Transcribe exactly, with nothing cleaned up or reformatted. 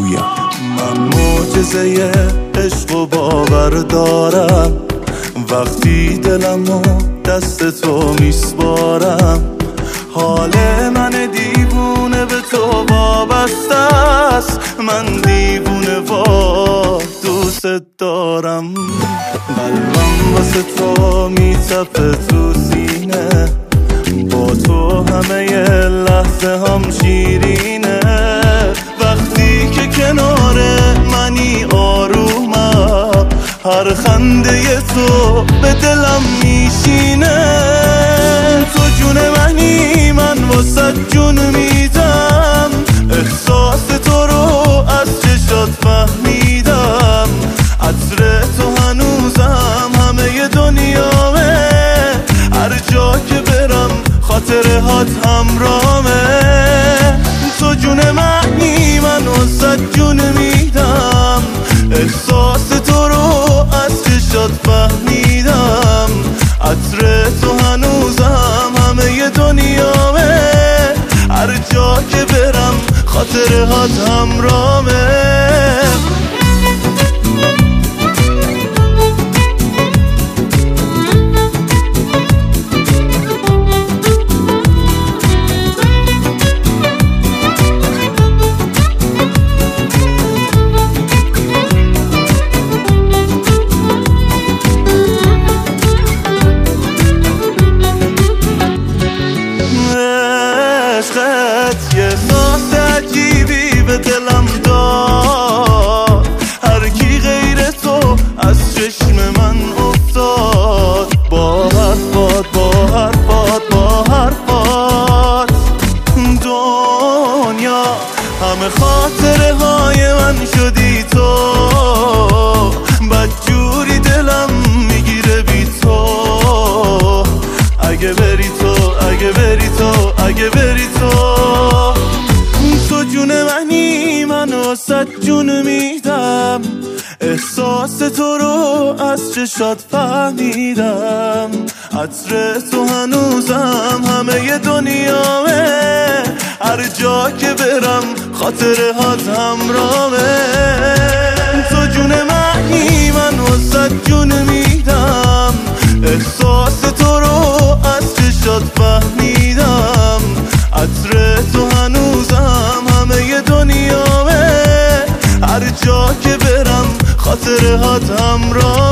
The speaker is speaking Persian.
تویم. من معجزه عشق و باور دارم، وقتی دلمو دست تو میسپارم. حال من دیوونه به تو وابسته است، من دیوونه وا دوست دارم. قلبم واسه تو میتپه تو سینه، با تو همه لحظه هم شیرینه. وقتی که کنار منی آرومم، هر خنده تو به دلم میشینه. تو جون منی، من واسه جون میدم، احساس تو رو از چشات فهمیدم. عطر تو هنوزم همه دنیامه، هر جا که برم خاطرهات همرامه. تو جون منی، من واسه جون میدم، احساس تو رو از چشات فهمیدم. عطر تو هنوزم همه دنیامه، هر جا که برم خاطرهات همرامه. عشقت یه احساس عجیبی به دلم داد، هر کی غیر تو از چشم من افتاد. با حرفات با حرفات با حرفات دنیا همه خاطره های من شدی تو. بدجوری دلم میگیره بی تو، اگه بری تو اگه بری تو اگه بری تو. تو جون منی، من واسه جون میدم، احساس تو رو از چشات فهمیدم. عطر تو هنوزم همه دنیامه، هر جا که برم خاطرهات همرامه. تو جون منی، من واسه جون میدم، احساس تو رو از چشات فهمیدم. عطر تو هنوزم همه دنیامه، هر جا که برم خاطرهات همراه.